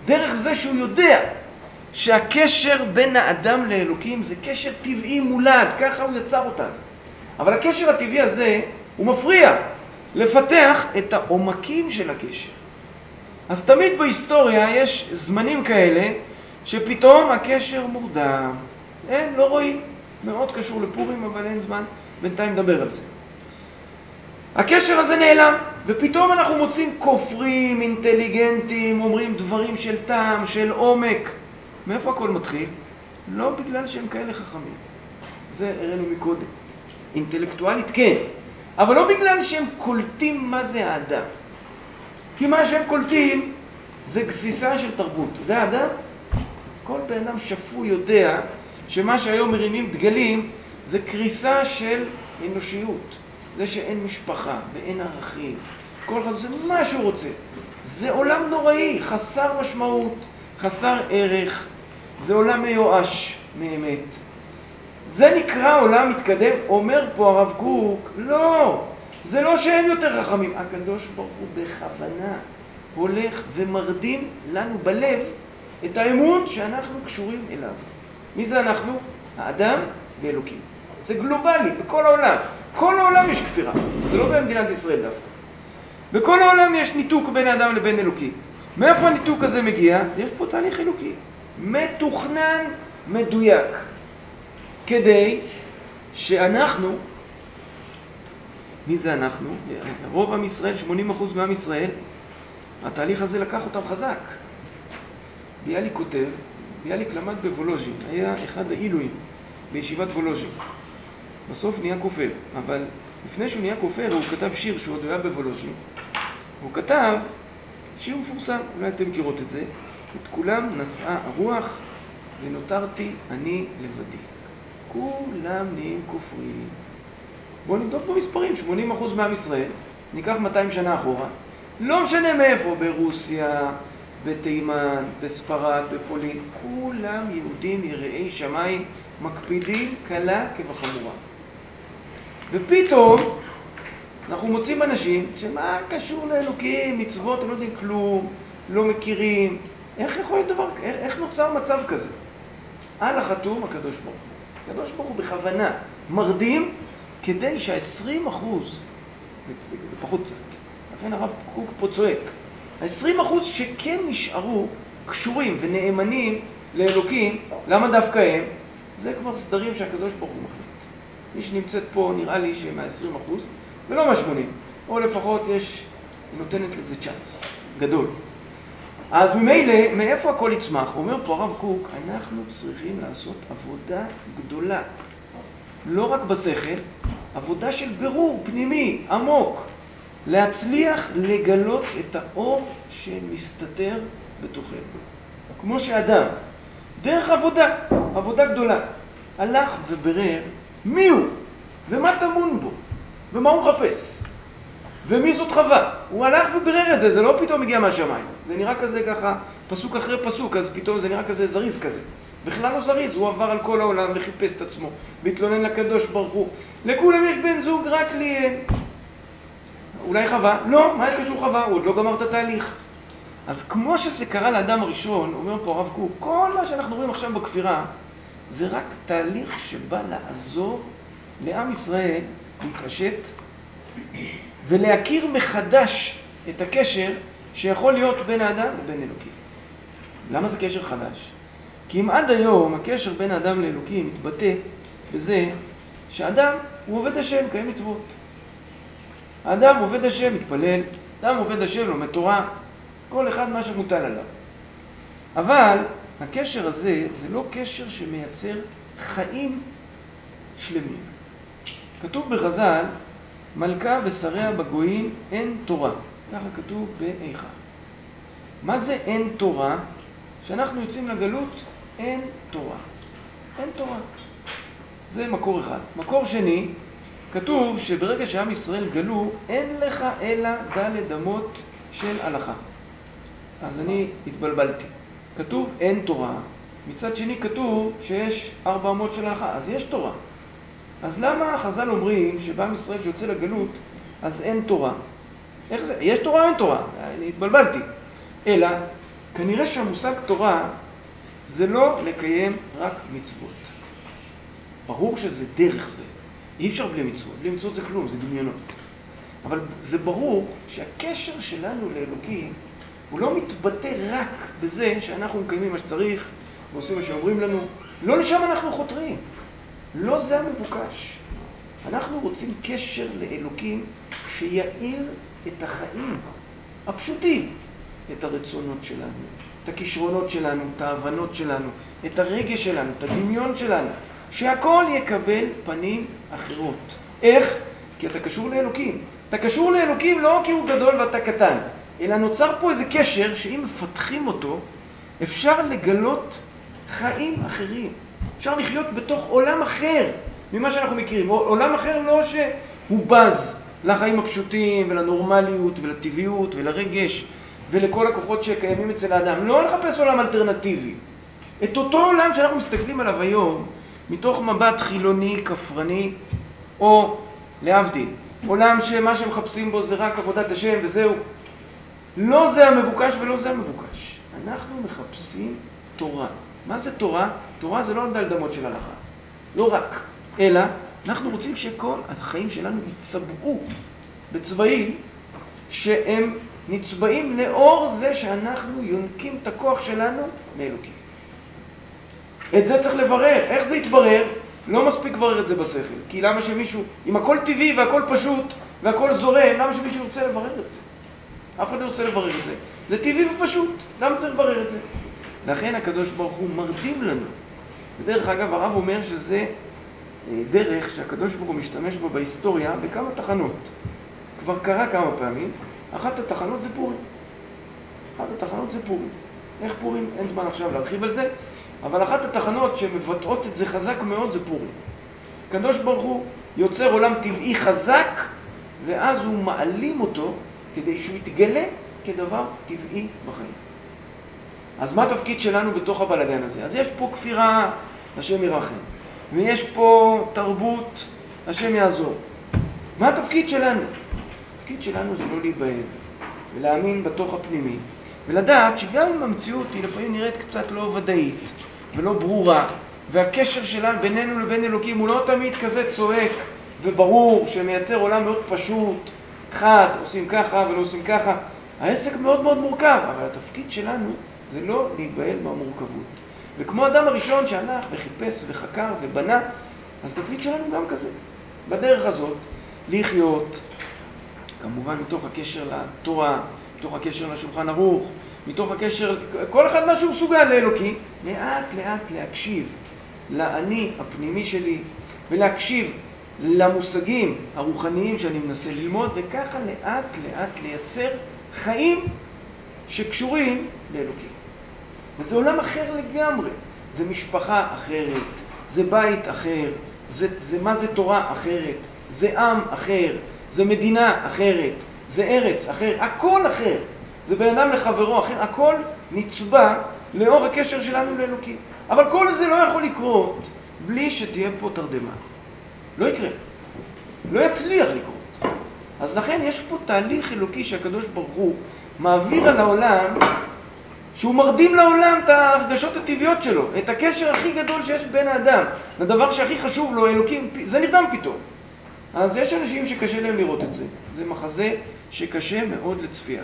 דרך זה שהוא יודע שהקשר בין האדם לאלוקים זה קשר טבעי מולד, ככה הוא יצר אותנו. אבל הקשר הטבעי הזה הוא מפריע לפתח את העומקים של הקשר. אז תמיד בהיסטוריה יש זמנים כאלה שפתאום הקשר מורדם. אין, לא רואים. מאוד קשור לפורים, אבל אין זמן. בינתיים נדבר על זה. הקשר הזה נעלם, ופתאום אנחנו מוצאים כופרים, אינטליגנטים, אומרים דברים של טעם, של עומק. מאיפה הכל מתחיל? לא בגלל שהם כאלה חכמים. זה הראינו מקודם. אינטלקטואלית כן, אבל לא בגלל שהם קולטים מה זה האדם. כי מה שהם קולטים זה גסיסה של תרבות. זה האדם? כל בן אדם שפוי יודע שמה שהיום מרימים דגלים זה קריסה של אנושיות. זה שאין משפחה ואין ערכים. כל אחד עושה מה שהוא רוצה. זה עולם נוראי, חסר משמעות, חסר ערך. זה עולם מיואש מאמת. זה נקרא עולם מתקדם. אומר פה הרב קוק, לא, זה לא שהם יותר חכמים. הקדוש ברוך הוא בכוונה הולך ומרדים לנו בלב את האמון שאנחנו קשורים אליו. מי זה אנחנו? האדם ואלוקים. זה גלובלי, בכל העולם. כל העולם יש כפירה, זה לא במדינת ישראל דווקא. בכל העולם יש ניתוק בין האדם לבין אלוקים. מאיפה הניתוק הזה מגיע? יש פה תהליך אלוקי. מתוכנן, מדויק. כדי שאנחנו, מי זה אנחנו? רוב עם ישראל, 80% מעם ישראל, התהליך הזה לקח אותם חזק. ביאליק כותב, ביאליק למד בוולוז'ין, היה אחד העילויים בישיבת וולוז'ין. בסוף נהיה כופר, אבל לפני שהוא נהיה כופר הוא כתב שיר שהוא עוד היה בוולוז'ין. הוא כתב שיר מפורסם, אולי אתם מכירות את זה, את כולם נשאה הרוח ונותרתי אני לבדי. כולם נהיים כופרים. בואו נבדוק במספרים, 80% מעם ישראל, ניקח 200 שנה אחורה, לא משנה מאיפה, ברוסיה, בתימן, בספרד, בפולין, כולם יהודים יראי שמיים, מקפידים קלה כבחמורה. ופתאום אנחנו מוצאים אנשים שמה קשור לאלוקים, מצוות, הם לא יודעים כלום, לא מכירים. איך יכול להיות דבר, איך נוצר מצב כזה? על החתום הקדוש ברוך הוא. הקדוש ברוך הוא בכוונה מרדים כדי שה-20%, זה פחות קצת, לכן הרב קוק פה צועק, ה-20% שכן נשארו קשורים ונאמנים לאלוקים, למה דווקא הם? זה כבר סדרים שהקדוש ברוך הוא מחליט. מי שנמצאת פה נראה לי שהם ה-20%, ולא מה-80, או לפחות יש, היא נותנת לזה צ'אנס גדול. אז ממילא, מאיפה הכל יצמח? אומר פה הרב קוק, אנחנו צריכים לעשות עבודה גדולה. לא רק בשכל, עבודה של בירור פנימי, עמוק. להצליח לגלות את האור שמסתתר בתוכנו. כמו שאדם, דרך עבודה, עבודה גדולה, הלך וברר מי הוא, ומה טמון בו, ומה הוא מחפש, ומי זאת חווה. הוא הלך וברר את זה, זה לא פתאום הגיע מהשמיים. זה נראה כזה ככה, פסוק אחרי פסוק, אז פתאום זה נראה כזה זריז כזה. בכלל לא זריז, הוא עבר על כל העולם וחיפש את עצמו, והתלונן לקדוש ברוך הוא. לכולם יש בן זוג, רק לי אין. אולי חווה? לא, מה קשור חווה? הוא עוד לא גמר את התהליך. אז כמו שזה קרה לאדם הראשון, אומר פה הרב קוק, כל מה שאנחנו רואים עכשיו בכפירה, זה רק תהליך שבא לעזור לעם ישראל להתעשת ולהכיר מחדש את הקשר שיכול להיות בין האדם לבין אלוקים. למה זה קשר חדש? כי אם עד היום הקשר בין האדם לאלוקים מתבטא בזה שאדם הוא עובד השם, קיים מצוות. האדם עובד השם, מתפלל, האדם עובד השם, לומד תורה, כל אחד מה שמוטל עליו. אבל הקשר הזה זה לא קשר שמייצר חיים שלמים. כתוב בחז"ל, מלכה ושריה בגויים אין תורה. ככה כתוב באיכה. מה זה אין תורה? כשאנחנו יוצאים לגלות, אין תורה. אין תורה. זה מקור אחד. מקור שני, כתוב שברגע שעם ישראל גלו, אין לך אלא ד' אמות של הלכה. אז אני התבלבלתי. כתוב אין תורה. מצד שני כתוב שיש 4 אמות של הלכה. אז יש תורה. אז למה חז"ל אומרים שבעם ישראל שיוצא לגלות, אז אין תורה? איך זה? יש תורה או אין תורה? אני התבלבלתי. אלא כנראה שהמושג תורה זה לא לקיים רק מצוות. ברור שזה דרך זה. אי אפשר בלי מצוות. בלי מצוות זה כלום, זה דמיונות. אבל זה ברור שהקשר שלנו לאלוקים הוא לא מתבטא רק בזה שאנחנו מקיימים מה שצריך ועושים מה שאומרים לנו. לא לשם אנחנו חותרים. לא זה המבוקש. אנחנו רוצים קשר לאלוקים שיעיר את החיים הפשוטים, את הרצונות שלנו, את הכישרונות שלנו, את ההבנות שלנו, את הרגש שלנו, את הדמיון שלנו, שהכל יקבל פנים אחרות. איך? כי אתה קשור לאלוקים. אתה קשור לאלוקים לא כי הוא גדול ואתה קטן, אלא נוצר פה איזה קשר שאם מפתחים אותו, אפשר לגלות חיים אחרים. אפשר לחיות בתוך עולם אחר ממה שאנחנו מכירים. עולם אחר לא שהוא בז לחיים הפשוטים ולנורמליות ולטבעיות ולרגש ולכל הכוחות שקיימים אצל האדם. לא לחפש עולם אלטרנטיבי. את אותו עולם שאנחנו מסתכלים עליו היום, מתוך מבט חילוני, כפרני, או להבדיל, עולם שמה שמחפשים בו זה רק עבודת השם וזהו. לא זה המבוקש ולא זה המבוקש. אנחנו מחפשים תורה. מה זה תורה? תורה זה לא דלדמות של הלכה. לא רק. אלא אנחנו רוצים שכל החיים שלנו יצבעו בצבעים שהם נצבעים לאור זה שאנחנו יונקים את הכוח שלנו מאלוקים. את זה צריך לברר. איך זה יתברר? לא מספיק לברר את זה בשכל. כי למה שמישהו, אם הכל טבעי והכל פשוט והכל זורם, למה שמישהו רוצה לברר את זה? אף אחד לא רוצה לברר את זה. זה טבעי ופשוט. למה צריך לברר את זה? לכן הקדוש ברוך הוא מרדים לנו. בדרך אגב, הרב אומר שזה דרך שהקדוש ברוך הוא משתמש בו בהיסטוריה בכמה תחנות. כבר קרה כמה פעמים. אחת התחנות זה פורים. אחת התחנות זה פורים. איך פורים? אין זמן עכשיו להרחיב על זה. אבל אחת התחנות שמבטאות את זה חזק מאוד זה פורים. הקדוש ברוך הוא יוצר עולם טבעי חזק, ואז הוא מעלים אותו כדי שהוא יתגלה כדבר טבעי בחיים. אז מה התפקיד שלנו בתוך הבלגן הזה? אז יש פה כפירה, השם ירחם. ויש פה תרבות, השם יעזור. מה התפקיד שלנו? התפקיד שלנו זה לא להיבהל, ולהאמין בתוך הפנימי, ולדעת שגם אם המציאות היא לפעמים נראית קצת לא ודאית ולא ברורה, והקשר שלנו בינינו לבין אלוקים הוא לא תמיד כזה צועק וברור, שמייצר עולם מאוד פשוט, חד, עושים ככה ולא עושים ככה. העסק מאוד מאוד מורכב, אבל התפקיד שלנו זה לא להיבהל מהמורכבות. וכמו אדם הראשון שהלך וחיפש וחקר ובנה, אז התפקיד שלנו גם כזה. בדרך הזאת, לחיות, כמובן מתוך הקשר לתורה, מתוך הקשר לשולחן ערוך, מתוך הקשר, כל אחד מה שהוא מסוגל לאלוקי, לאט לאט להקשיב לאני הפנימי שלי, ולהקשיב למושגים הרוחניים שאני מנסה ללמוד, וככה לאט לאט לייצר חיים שקשורים לאלוקים. וזה עולם אחר לגמרי. זה משפחה אחרת, זה בית אחר, זה מה זה תורה אחרת, זה עם אחר, זה מדינה אחרת, זה ארץ אחר, הכל אחר. זה בן אדם לחברו אחר, הכל נצבע לאור הקשר שלנו לאלוקים. אבל כל זה לא יכול לקרות בלי שתהיה פה תרדמה. לא יקרה. לא יצליח לקרות. אז לכן יש פה תהליך אלוקי שהקדוש ברוך הוא מעביר על העולם, שהוא מרדים לעולם את ההרגשות הטבעיות שלו, את הקשר הכי גדול שיש בין האדם, לדבר שהכי חשוב לו, אלוקים, זה נרדם פתאום. אז יש אנשים שקשה להם לראות את זה. זה מחזה שקשה מאוד לצפייה.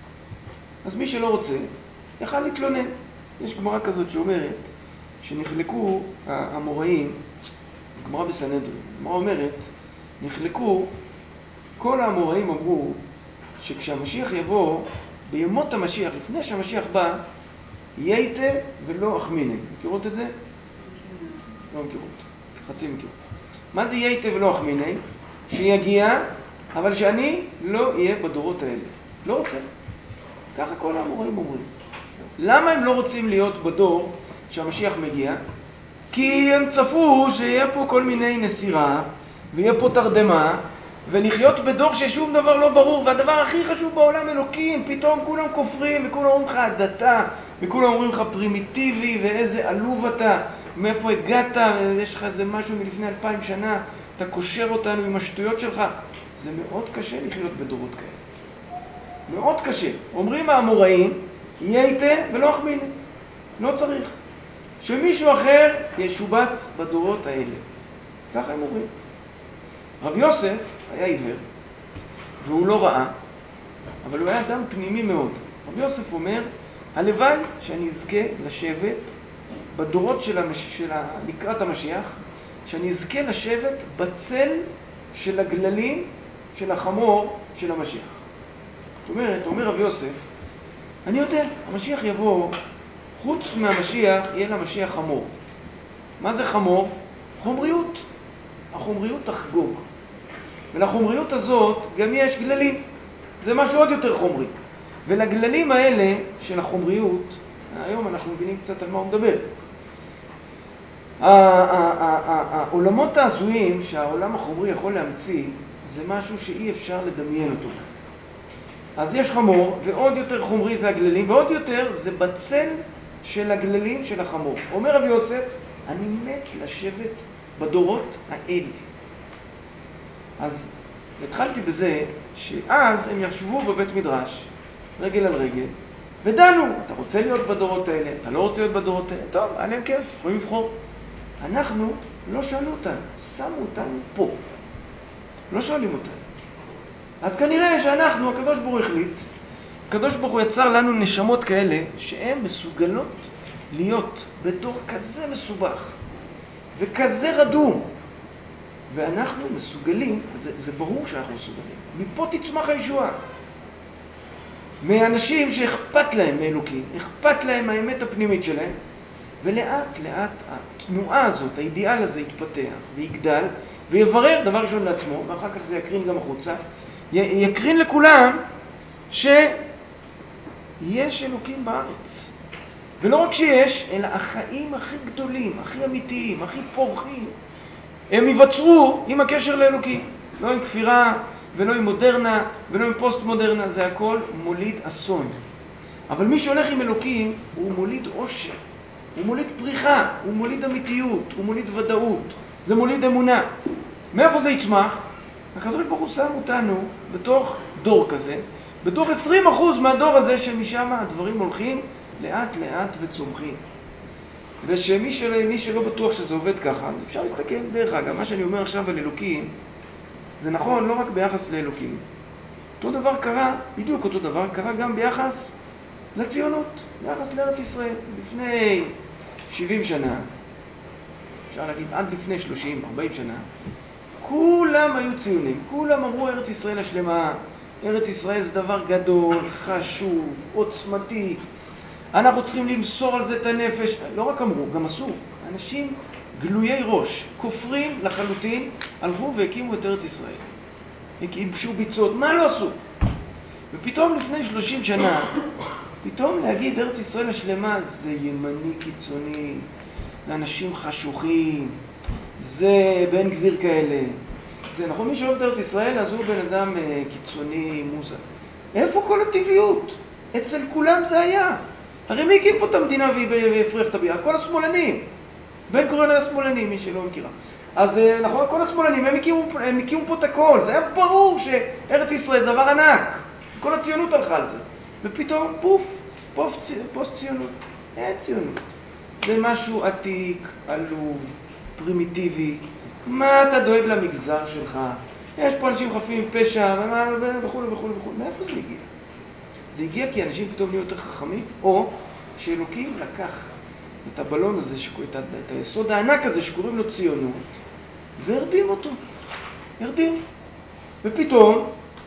אז מי שלא רוצה, יכל להתלונן. יש גמרא כזאת שאומרת שנחלקו האמוראים, גמרא בסנהדרין, גמרא אומרת, נחלקו, כל האמוראים אמרו שכשהמשיח יבוא, בימות המשיח, לפני שהמשיח בא, ייתה ולא אחמיני. מכירות את זה? לא מכירות. חצי מכירות. מה זה ייתה ולא אחמיני? שיגיע, אבל שאני לא אהיה בדורות האלה. לא רוצה. ככה כל האמוראים אומרים. למה הם לא רוצים להיות בדור שהמשיח מגיע? כי הם צפו שיהיה פה כל מיני נסירה, ויהיה פה תרדמה, ולחיות בדור ששום דבר לא ברור, והדבר הכי חשוב בעולם אלוקים, פתאום כולם כופרים, וכולם אומרים לך הדתה, וכולם אומרים לך פרימיטיבי, ואיזה עלוב אתה, מאיפה הגעת, ויש לך איזה משהו מלפני 2000 שנה, אתה קושר אותנו עם השטויות שלך. זה מאוד קשה לחיות בדורות כאלה. מאוד קשה. אומרים האמוראים, יהיה איתה ולא אחמיני. לא צריך. שמישהו אחר ישובץ בדורות האלה. ככה הם אומרים. רב יוסף היה עיוור, והוא לא ראה, אבל הוא היה אדם פנימי מאוד. רב יוסף אומר, הלוואי שאני אזכה לשבת בדורות לקראת המשיח, שאני אזכה לשבת בצל של הגללים של החמור של המשיח. זאת אומרת, אומר רב יוסף, אני יודע, המשיח יבוא, חוץ מהמשיח יהיה למשיח חמור. מה זה חמור? חומריות. החומריות תחגוג. ולחומריות הזאת גם יש גללים. זה משהו עוד יותר חומרי. ולגללים האלה של החומריות, היום אנחנו מבינים קצת על מה הוא מדבר. העולמות העזויים שהעולם החומרי יכול להמציא, זה משהו שאי אפשר לדמיין אותו. אז יש חמור, ועוד יותר חומרי זה הגללים, ועוד יותר זה בצל של הגללים של החמור. אומר רבי יוסף, אני מת לשבת בדורות האלה. אז התחלתי בזה שאז הם ישבו בבית מדרש, רגל על רגל, ודנו, אתה רוצה להיות בדורות האלה, אתה לא רוצה להיות בדורות האלה, טוב, היה להם כיף, יכולים לבחור. אנחנו לא שאלו אותנו, שמו אותנו פה. לא שואלים אותנו. אז כנראה שאנחנו, הקדוש ברוך הוא החליט, הקדוש ברוך הוא יצר לנו נשמות כאלה, שהן מסוגלות להיות בדור כזה מסובך, וכזה רדום. ואנחנו מסוגלים, זה ברור שאנחנו מסוגלים. מפה תצמח הישועה. מאנשים שאכפת להם מאלוקים, אכפת להם האמת הפנימית שלהם, ולאט לאט התנועה הזאת, האידיאל הזה יתפתח ויגדל, ויברר דבר ראשון לעצמו, ואחר כך זה יקרין גם החוצה, יקרין לכולם שיש אלוקים בארץ. ולא רק שיש, אלא החיים הכי גדולים, הכי אמיתיים, הכי פורחים, הם ייווצרו עם הקשר לאלוקים. לא עם כפירה, ולא עם מודרנה, ולא עם פוסט מודרנה, זה הכל מוליד אסון. אבל מי שהולך עם אלוקים, הוא מוליד עושר, הוא מוליד פריחה, הוא מוליד אמיתיות, הוא מוליד ודאות, זה מוליד אמונה. מאיפה זה יצמח? הקדוש ברוך הוא שם אותנו בתוך דור כזה, בתוך 20% מהדור הזה שמשם הדברים הולכים לאט לאט וצומחים. ושמי שלא בטוח שזה עובד ככה, אז אפשר להסתכל דרך אגב. מה שאני אומר עכשיו על אלוקים, זה נכון לא רק ביחס לאלוקים. אותו דבר קרה, בדיוק אותו דבר, קרה גם ביחס לציונות, ביחס לארץ ישראל. לפני 70 שנה, אפשר להגיד עד לפני 30-40 שנה, כולם היו ציונים, כולם אמרו ארץ ישראל השלמה, ארץ ישראל זה דבר גדול, חשוב, עוצמתי, אנחנו צריכים למסור על זה את הנפש. לא רק אמרו, גם עשו. אנשים גלויי ראש, כופרים לחלוטין, הלכו והקימו את ארץ ישראל. ייבשו ביצות, מה לא עשו? ופתאום לפני 30 שנה, פתאום להגיד ארץ ישראל השלמה זה ימני קיצוני, לאנשים חשוכים, זה בן גביר כאלה. זה נכון, מי שאוהב את ארץ ישראל, אז הוא בן אדם קיצוני, מוזר. איפה כל הטבעיות? אצל כולם זה היה. הרי מי הקים פה את המדינה והפריח את הביאה? כל השמאלנים. בן גוריון היה שמאלני, מי שלא מכירה. אז נכון, כל השמאלנים, הם הקימו פה את הכל. זה היה ברור שארץ ישראל דבר ענק. כל הציונות הלכה על זה. ופתאום, פוסט ציונות. אין ציונות. זה משהו עתיק, עלוב, פרימיטיבי. מה אתה דואג למגזר שלך? יש פה אנשים חפים פשע, וכו' וכו' וכו'. מאיפה זה הגיע? זה הגיע כי אנשים פתאום נהיו יותר חכמים, או שאלוקים לקח את הבלון הזה, את היסוד הענק הזה שקוראים לו ציונות, והרדים אותו. הרדים. ופתאום,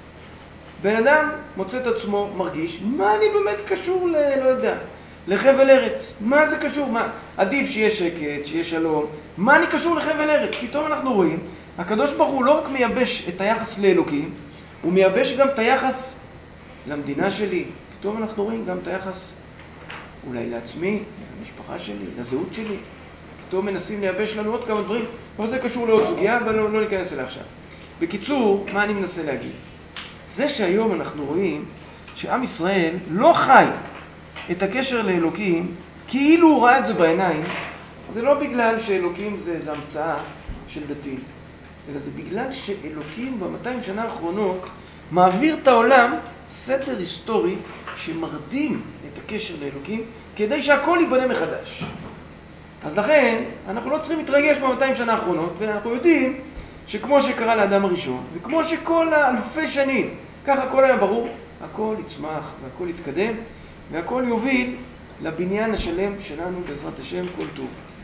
בן אדם מוצא את עצמו, מרגיש, מה אני באמת קשור לא יודע, לחבל ארץ? מה זה קשור? מה? עדיף שיש שקט, שיש שלום. מה אני קשור לחבל ארץ? פתאום אנחנו רואים, הקדוש ברוך הוא לא רק מייבש את היחס לאלוקים, הוא מייבש גם את היחס למדינה שלי. פתאום אנחנו רואים גם את היחס אולי לעצמי, למשפחה שלי, לזהות שלי. פתאום מנסים לייבש לנו עוד כמה דברים, אבל זה קשור לעוד סוגיה, אבל לא ניכנס אליה עכשיו. בקיצור, מה אני מנסה להגיד? זה שהיום אנחנו רואים שעם ישראל לא חי את הקשר לאלוקים, כאילו הוא ראה את זה בעיניים, זה לא בגלל שאלוקים זה המצאה של דתי, אלא זה בגלל שאלוקים ב200 שנה האחרונות מעביר את העולם סדר היסטורי שמרדים את הקשר לאלוקים כדי שהכל ייבנה מחדש. אז לכן, אנחנו לא צריכים להתרגש ב-200 שנה האחרונות, ואנחנו יודעים שכמו שקרה לאדם הראשון, וכמו שכל האלפי שנים, ככה הכל היה ברור, הכל יצמח והכל יתקדם, והכל יוביל לבניין השלם שלנו בעזרת השם כל טוב.